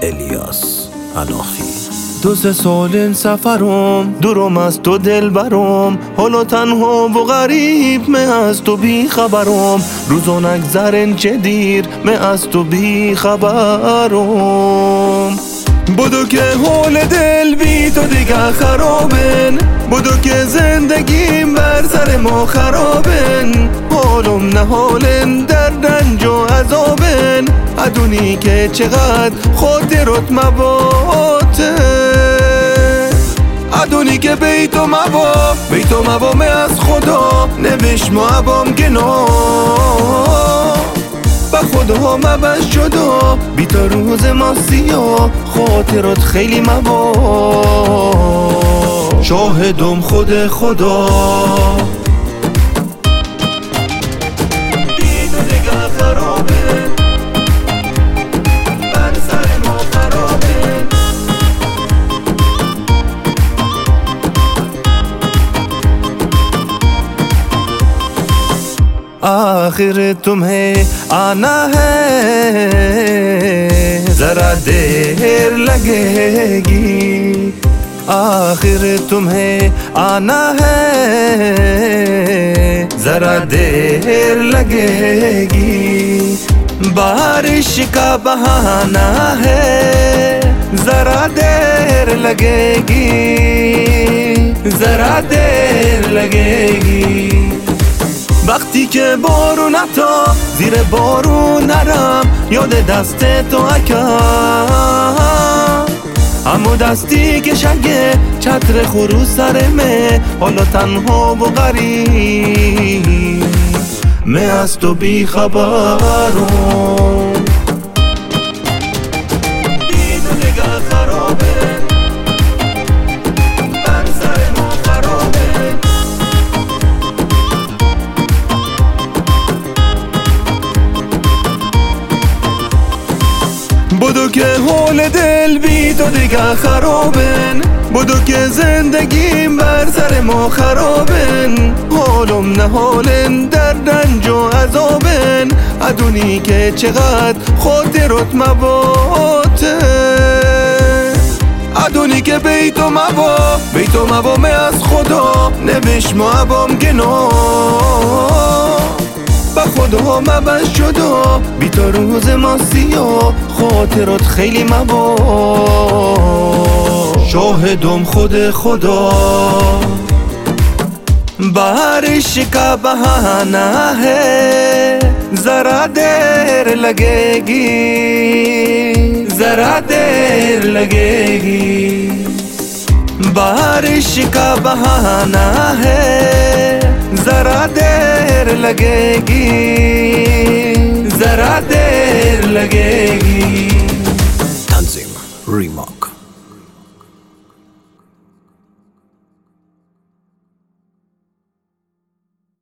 الیاس اناخی. 2-3 سال این سفرم دورم از تو دل برم، حالا تنها و غریب من از تو بی خبرم. روزا نگذرن چه دیر من از تو بی خبرم. بدو که حال دل بی تو دیگه خرابن، بدو که زندگیم بر سر ما خرابن. حالم نه حالن در رنج و عذابن، ادونی که چقدر خاطرات مواته. ادونی که بیتو مبام از خدا نوش ما عبام گناه. با خدا مبش شدا بی تا روز ما سیاه، خاطرات خیلی مبا. شاهدم خود خدا بی تو دیگه خرابه، بر سر ما خرابه. आखिर तुम्हें आना है जरा देर लगेगी, आखिर तुम्हें आना है जरा देर लगेगी। बारिश का बहाना है जरा देर लगेगी, जरा देर लगेगी। وقتی که بارون عطا زیر بارون نرم، یاد دست تو اکم. اما دستی که شگه چتر خورو سرمه، حالا تنها و غریب من از تو بی خبرم. بی تو دیگه خرابه، بر سر ما خرابه. بدو که حال دل بی تو دیگه خرابن، بدو که زندگیم بر سر ما خرابن. حالم نه حالن در رنج و عذابن، ادونی که چقدر خاطرات مواته. ادونی که بیتو مبام از خدا نوش ما عبام گناه. با خدا مبش شدا بی تا روز ما سیاه، خاطرات خیلی مبا. شاهدم خود خدا बारिश का बहाना है जरा देर लगेगी, जरा देर लगेगी। बारिश का बहाना है जरा देर लगेगी, जरा देर लगेगी। تنظیم ریماک.